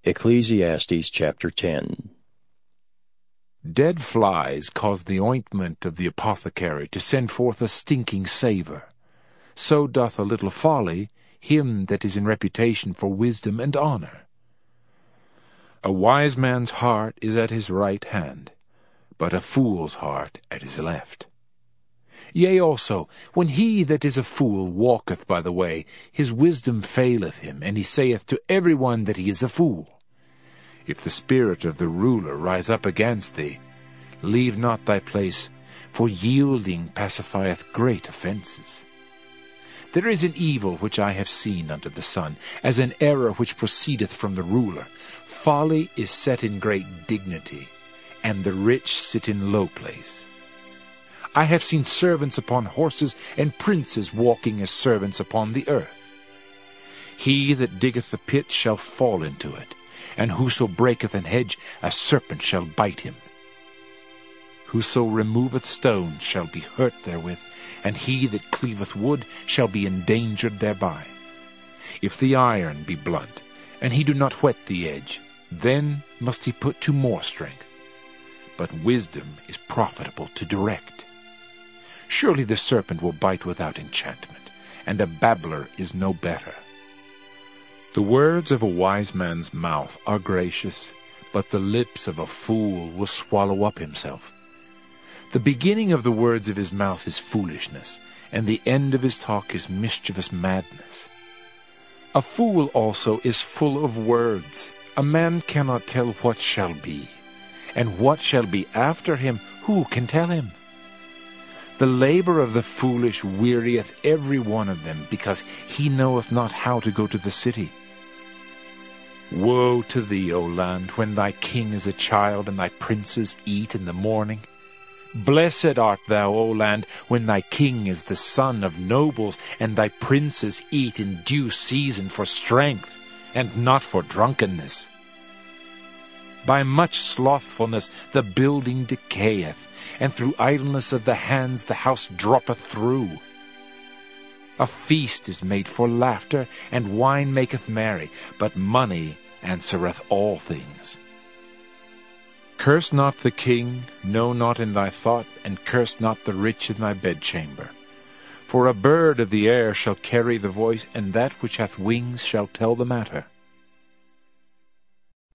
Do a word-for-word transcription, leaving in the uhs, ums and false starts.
Ecclesiastes chapter ten. Dead flies cause the ointment of the apothecary to send forth a stinking savour. So doth a little folly him that is in reputation for wisdom and honour. A wise man's heart is at his right hand, but a fool's heart at his left. Yea also, when he that is a fool walketh by the way, his wisdom faileth him, and he saith to every one that he is a fool. If the spirit of the ruler rise up against thee, leave not thy place, for yielding pacifieth great offences. There is an evil which I have seen under the sun, as an error which proceedeth from the ruler. Folly is set in great dignity, and the rich sit in low place. I have seen servants upon horses, and princes walking as servants upon the earth. He that diggeth a pit shall fall into it, and whoso breaketh an hedge, a serpent shall bite him. Whoso removeth stones shall be hurt therewith, and he that cleaveth wood shall be endangered thereby. If the iron be blunt, and he do not whet the edge, then must he put to more strength. But wisdom is profitable to direct. Surely the serpent will bite without enchantment, and a babbler is no better. The words of a wise man's mouth are gracious, but the lips of a fool will swallow up himself. The beginning of the words of his mouth is foolishness, and the end of his talk is mischievous madness. A fool also is full of words. A man cannot tell what shall be, and what shall be after him, who can tell him? The labor of the foolish wearieth every one of them, because he knoweth not how to go to the city. Woe to thee, O land, when thy king is a child, and thy princes eat in the morning. Blessed art thou, O land, when thy king is the son of nobles, and thy princes eat in due season for strength, and not for drunkenness. By much slothfulness the building decayeth, and through idleness of the hands the house droppeth through. A feast is made for laughter, and wine maketh merry, but money answereth all things. Curse not the king, no not in thy thought, and curse not the rich in thy bedchamber. For a bird of the air shall carry the voice, and that which hath wings shall tell the matter.